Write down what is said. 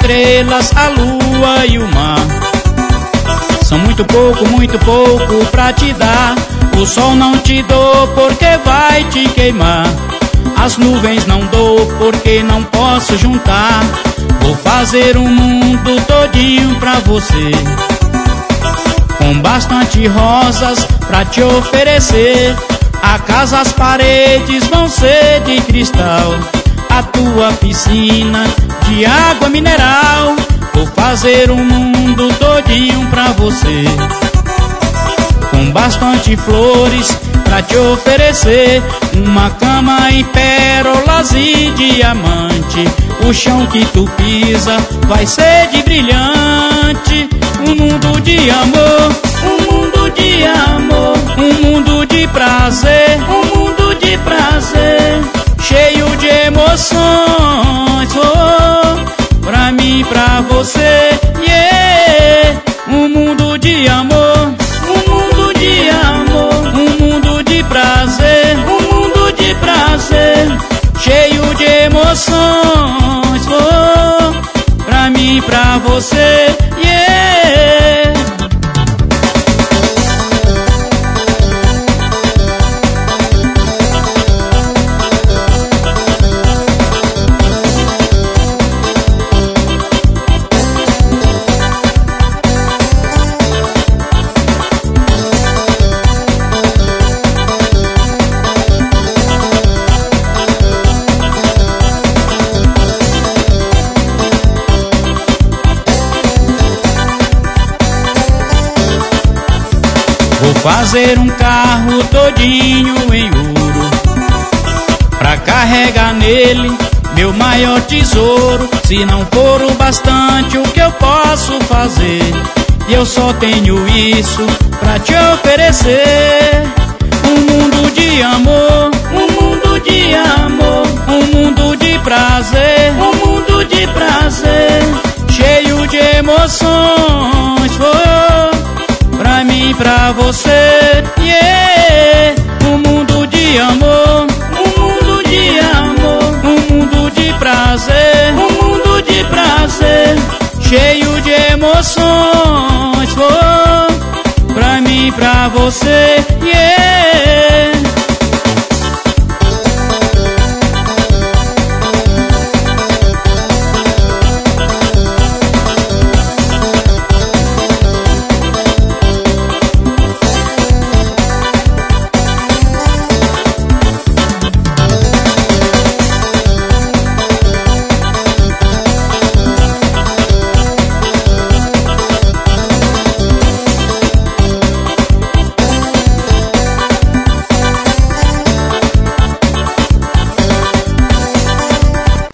estrelas, a lua e o mar são muito pouco pra te dar. O sol não te dou porque vai te queimar. As nuvens não dou porque não posso juntar. Vou fazer um mundo todinho pra você, com bastante rosas pra te oferecer. A casa, as paredes vão ser de cristal, a tua piscina de água mineral. Vou fazer um mundo todinho pra você, com bastante flores pra te oferecer. Uma cama em pérolas e diamante, o chão que tu pisa vai ser de brilhante. Um mundo de amor, um mundo de amor, um mundo de prazer, um mundo de prazer, cheio de emoções, oh, pra mim e pra você, yeah. Um mundo de amor, um mundo de amor, um mundo de prazer, um mundo de prazer, cheio de emoções, oh, pra mim e pra você, yeah. Vou fazer um carro todinho em ouro, pra carregar nele meu maior tesouro. Se não for o bastante o que eu posso fazer, e eu só tenho isso pra te oferecer. Um mundo de amor, um mundo de amor, um mundo de prazer, um mundo de prazer, cheio de emoções, oh, pra mim e pra você, yeah. Um mundo de amor, um mundo de amor, um mundo de prazer, um mundo de prazer, cheio de emoções, oh, pra mim e pra você, yeah.